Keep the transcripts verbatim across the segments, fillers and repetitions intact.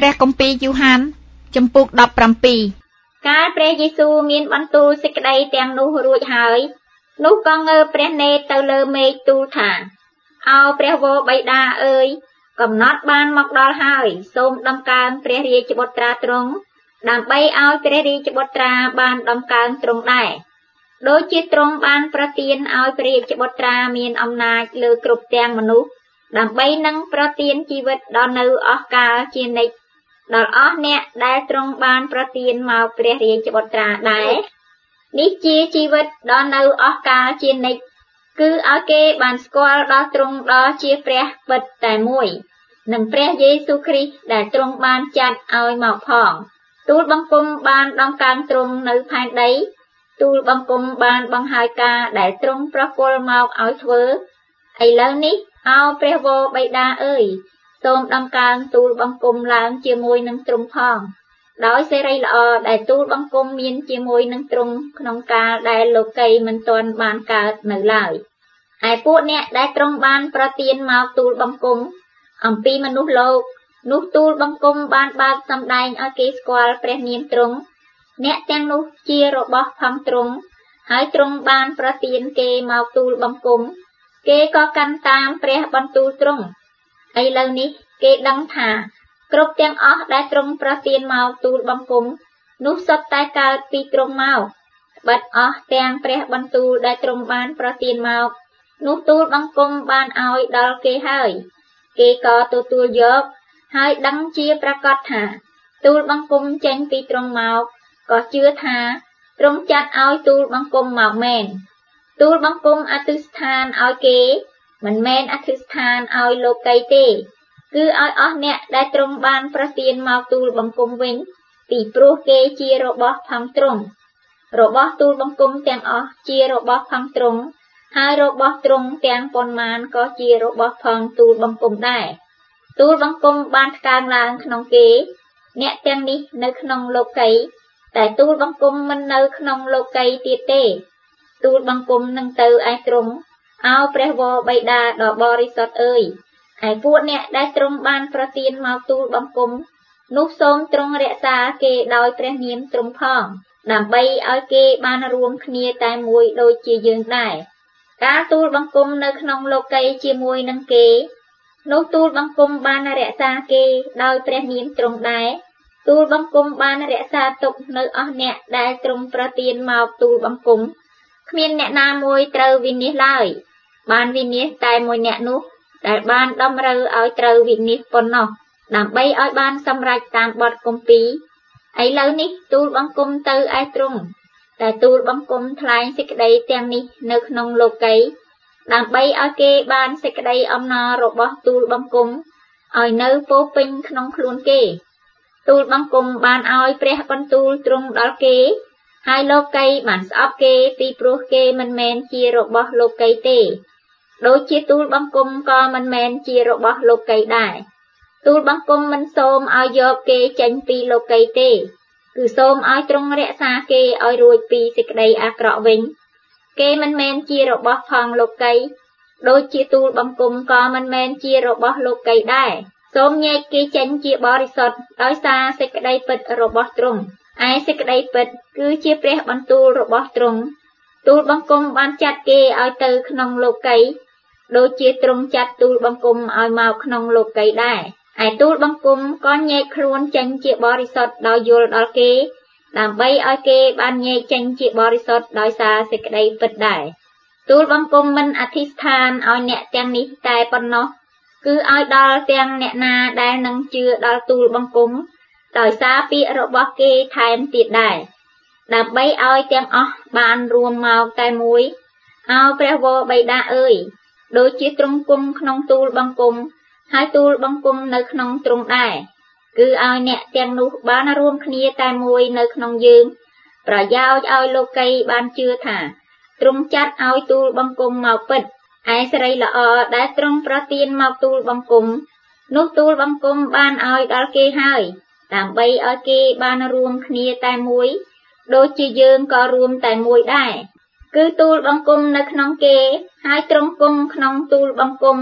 ព្រះគម្ពីរយូហានចំពុកដប់ប្រាំពីរកាលព្រះយេស៊ូវមានបន្ទូលសេចក្តីទាំងនោះរួចហើយនោះក៏ងើបព្រះនេត្រទៅលើមេឃទូលថាអោព្រះវរបិតាអើយកំណត់បានមកដល់ហើយសូមដំកើងព្រះរាជបុត្រាទ្រង់ដើម្បីឲ្យព្រះរាជបុត្រាបានដំកើងទ្រង់ដែរដូចជាទ្រង់បានប្រទានឲ្យព្រះរាជបុត្រាមានអំណាចលើគ្រប់ទាំងមនុស្សដើម្បីនឹងប្រទានជីវិតដល់នៅអស់កលជានិច្ចដល់អស់អ្នកដែលទ្រង់បានប្រទានមកព្រះរាជបុត្រាដែរនេះជាជីវិតដល់នៅអស់កលជានិច្ចគឺឲ្យគេបានស្គាល់ដល់ទ្រង់ដ៏ជាព្រះពិតតែមួយនិងព្រះយេស៊ូវគ្រីស្ទដែលទ្រង់បានចាត់ឲ្យមកផងទូលបង្គំបានដំកើងទ្រង់នៅផែនដីទូលបង្គំបានបង្ហើយការដែលទ្រង់ប្រគល់មកឲ្យធ្វើឥឡូវនេះអោព្រះវរបិតាអើយសូមដំកើងទូលបង្គំឡើងជាមួយនឹងទ្រង់ផងដោយសេរីល្អដែលទូលបង្គំមានជាមួយនឹងទ្រង់ក្នុងកាលដែលលោកីមិនទាន់បានកើតនៅឡើយឯពួកអ្នកដែលទ្រង់បានប្រទានមកទូលបង្គំអំពីមនុស្សលោកនោះទូលបង្គំបានបើកសម្ដែងឲ្យគេស្គាល់ព្រះនាមទ្រង់អ្នកទាំងនោះជារបស់ផងទ្រង់ហើយទ្រង់បានប្រទានគេមកទូលបង្គំគេក៏កាន់តាមព្រះបន្ទូលទ្រង់ឥឡូវនេះគេដឹងថាគ្រប់ទាំងអស់ដែលទ្រង់ប្រទានមកទូលបង្គំនោះសុទ្ធតែកើតពីទ្រង់មកបិទអស់ទាំងព្រះបន្ទូលដែលទ្រង់បានប្រទានមកនោះទូលបង្គំបានឲ្យដល់គេហើយគេក៏ទទួលយកហើយដឹងជាប្រកាសថាទូលបង្គំចេញពីទ្រង់មកក៏ជឿថាទ្រង់ចាត់ឲ្យទូលបង្គំមកមែនទូលបង្គំអធិស្ឋានឲ្យគេមិនមែនអធិស្ឋានឲ្យលោកីទេគឺឲ្យអស់អ្នកដែលទ្រង់បានប្រទានមកទូលបង្គំវិញពីព្រោះគេជារបស់ផងទ្រង់របស់ទូលបង្គំទាំងអស់ជារបស់ផងទ្រង់ហើយរបស់ទ្រង់ទាំងប៉ុន្មានក៏ជារបស់ផងទូលបង្គំដែរទូលបង្គំបានថ្កើងឡើងក្នុងគេអ្នកទាំងនេះនៅក្នុងលោកីតែទូលបង្គំមិននៅក្នុងលោកីទៀតទេទូលបង្គំនឹងទៅឯទ្រង់អោព្រះវរបិតាដ៏បរិសុទ្ធអើយឯពួកអ្នកដែលទ្រង់បានប្រទានមកទូលបង្គំនោះសូមទ្រង់រក្សាគេដោយព្រះនាមទ្រង់ផងដើម្បីឲ្យគេបានរួមគ្នាតែមួយដូចជាយើងដែរការទូលបង្គំនៅក្នុងលោកីជាមួយនឹងគេនោះទូលបង្គំបានរក្សាគេដោយព្រះនាមទ្រង់ដែរទូលបង្គំបានរក្សាទុកនៅអស់អ្នកដែលទ្រង់ប្រទានមកទូលបង្គំគ្មានអ្នកណាមួយត្រូវវិនិច្ឆ័យឡើយបានវិនិច្ឆ័យតែមួយអ្នកនោះដែលបានតម្រូវឲ្យត្រូវវិនិច្ឆ័យប៉ុណ្ណោះដើម្បីឲ្យបានសម្រេចតាមបទគម្ពីរឥឡូវនេះទូលបង្គំទៅឯទ្រង់តែទូលបង្គំថ្លែងសេចក្តីទាំងនេះនៅក្នុងលោកីដើម្បីឲ្យគេបានសេចក្តីអំណររបស់ទូលបង្គំឲ្យនៅពោពេញក្នុងខ្លួនគេទូលបង្គំបានឲ្យព្រះបន្ទូលទ្រង់ដល់គេហើយលោកីបានស្អប់គេពីព្រោះគេមិនមែនជារបស់លោកីទេដូចជាទូលបង្គំក៏មិនមែនជារបស់លោកីដែរទូលបង្គំមិនសូមឲ្យយកគេចេញពីលោកីទេគឺសូមឲ្យទ្រង់រក្សាគេឲ្យរួចពីសេចក្តីអាក្រក់វិញគេមិនមែនជារបស់ផងលោកីដូចជាទូលបង្គំក៏មិនមែនជារបស់លោកីដែរសូមញែកគេចេញជាបរិសុទ្ធដោយសារសេចក្តីពិតរបស់ទ្រង់ឯសេចក្តីពិតគឺជាព្រះបន្ទូលរបស់ទ្រង់ទូលបង្គំបានចាត់គេឲ្យទៅក្នុងលោកីដូចជាទ្រង់ចាត់ទូលបង្គំឲ្យមកក្នុងលោកីដែរឯទូលបង្គំក៏ញែកខ្លួនចេញជាបរិសុទ្ធដោយយល់ដល់គេដើម្បីឲ្យគេបានញែកចេញជាបរិសុទ្ធដោយសារសេចក្តីពិតដែរទូលបង្គំមិនអធិស្ឋានឲ្យអ្នកទាំងនេះតែប៉ុណ្ណោះគឺឲ្យដល់ទាំងអ្នកណាដែលនឹងជឿដល់ទូលបង្គំដោយសារពាក្យរបស់គេថែមទៀតដែរដើម្បីឲ្យទាំងអស់បានរួមមកតែមួយអោព្រះវរបិតាអើយដូចជាទ្រង់គង់ក្នុងទូលបង្គំហើយទូលបង្គំនៅក្នុងទ្រង់ដែរគឺឲ្យអ្នកទាំងនោះបានរួមគ្នាតែមួយនៅក្នុងយើងប្រយោជន៍ឲ្យលោកីបានជឿថាទ្រង់ចាត់ឲ្យទូលបង្គំមកពិតឯសេរីល្អដែលទ្រង់ប្រទានមកទូលបង្គំនោះទូលបង្គំបានឲ្យដល់គេហើយដើម្បីឲ្យគេបានរួមគ្នាតែមួយដូចជាយើងក៏រួមតែមួយដែរគឺទូលបង្គំនៅក្នុងគេហើយទ្រង់គង់ក្នុងទូលបង្គំ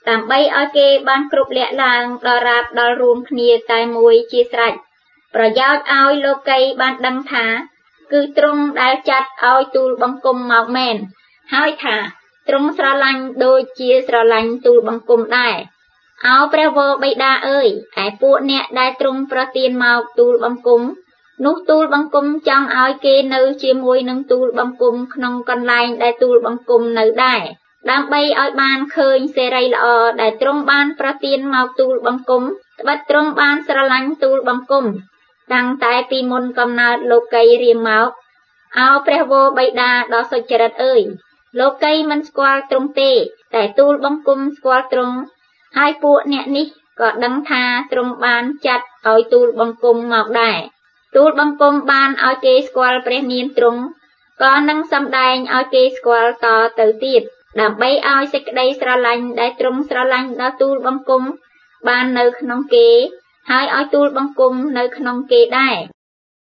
ដើម្បីឲ្យគេបានគ្រប់លក្ខឡើងដល់រាបដល់រួមគ្នាតែមួយជាស្រេចប្រយោជន៍ឲ្យលោកីបានដឹងថាគឺទ្រង់ដែលចាត់ឲ្យទូលបង្គំមកមែនហើយថាទ្រង់ស្រឡាញ់ដូចជាស្រឡាញ់ទូលបង្គំដែរអោព្រះវរបិតាអើយឯពួកអ្នកដែលទ្រង់ប្រទានមកទូលបង្គំនោះទូលបង្គំចង់ឲ្យគេនៅជាមួយនឹងទូលបង្គំក្នុងកន្លែងដែលទូលបង្គំនៅដែរដើម្បីឲ្យបានឃើញសេរីល្អដែលទ្រង់បានប្រទានមកទូលបង្គំត្បិតទ្រង់បានស្រឡាញ់ទូលបង្គំតាំងតែពីមុនកំណើតលោកីរៀងមកអោព្រះវរបិតាដ៏សុចរិតអើយលោកីមិនស្គាល់ទ្រង់ទេតែទូលបង្គំស្គាល់ទ្រង់ហើយពួកអ្នកនេះក៏ដឹងថាទ្រង់បានចាត់ឲ្យទូលបង្គំមកដែរទូលបង្គំបានឲ្យគេស្គាល់ព្រះនាមទ្រង់ក៏នឹងសម្ដែងឲ្យគេស្គាល់តទៅទៀតដើម្បីឲ្យសេចក្តីស្រឡាញ់ដែលទ្រង់ស្រឡាញ់ដល់ទូលបង្គំបាននៅក្នុងគេហើយឲ្យទូលបង្គំនៅក្នុងគេដែរ